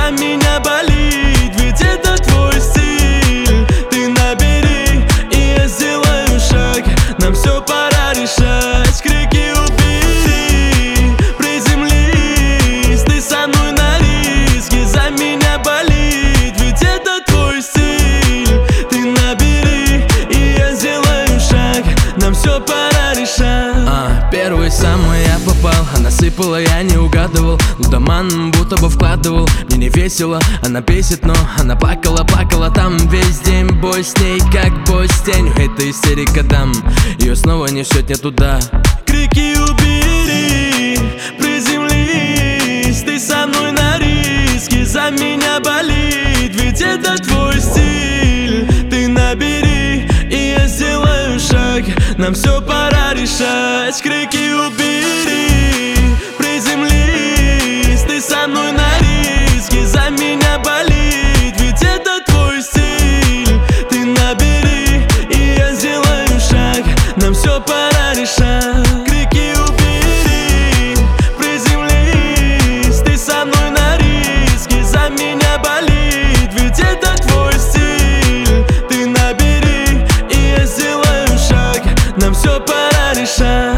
за меня болит, ведь это твой стиль. Ты набери, и я сделаю шаг. Нам все пора решать. Крики убери, приземлись. Ты со мной на риске, за меня болит, ведь это твой стиль. Ты набери, и я сделаю шаг. Нам все пора решать. Первый самый я попал, она сыпала, я не угадывал. Лудоман будто бы вкладывал. Мне не весело, она бесит, но она плакала там весь день. Бой с ней, как бой с тенью. Это истерика дам, ее снова несет не туда. Крики убери, приземлись. Ты со мной на риске, за меня болит, ведь это твой стиль. Ты набери, и я сделаю шаг. Нам все пора решать. Крики убери, приземлись. Ты со мной на риске, за меня болит, ведь это твой стиль. Ты набери, и я сделаю шаг. Нам все пора решать. Крики убери, приземлись. Ты со мной на риске, за меня болит, ведь это твой стиль. Ты набери, и я сделаю шаг. Нам все пора решать.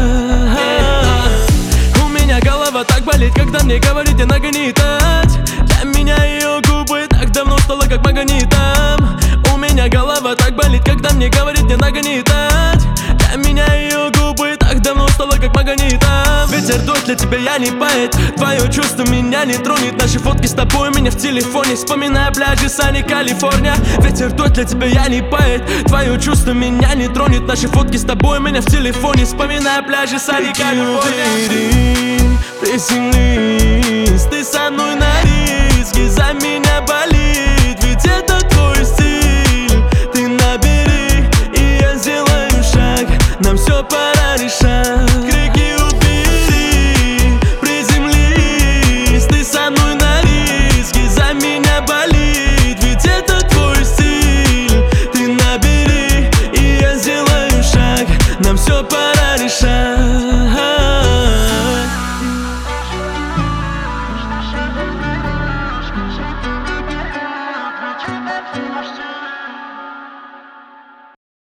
У меня голова так болит, когда мне говорите нагнетать. Для меня ее губы так давно стало как магнитом. У меня голова так болит, когда мне говорит не нагнетать. Для меня ее губы так давно стало как магнитом. Ветер дует, для тебя я не поэт. Твое чувство меня не тронет. Наши фотки с тобой у меня в телефоне. Вспоминая пляжи Сани, Калифорния. Ветер дует, для тебя я не поэт. Твое чувство меня не тронет. Наши фотки с тобой у меня в телефоне. Вспоминая пляжи Сани, Калифорния. Приземлись, ты со мной на риске, за меня болит, ведь это твой стиль. Ты набери, и я сделаю шаг. Нам все пора решать. Крики убери, приземлись. Ты со мной на риске, за меня болит, ведь это твой стиль. Ты набери, и я сделаю шаг. Нам все пора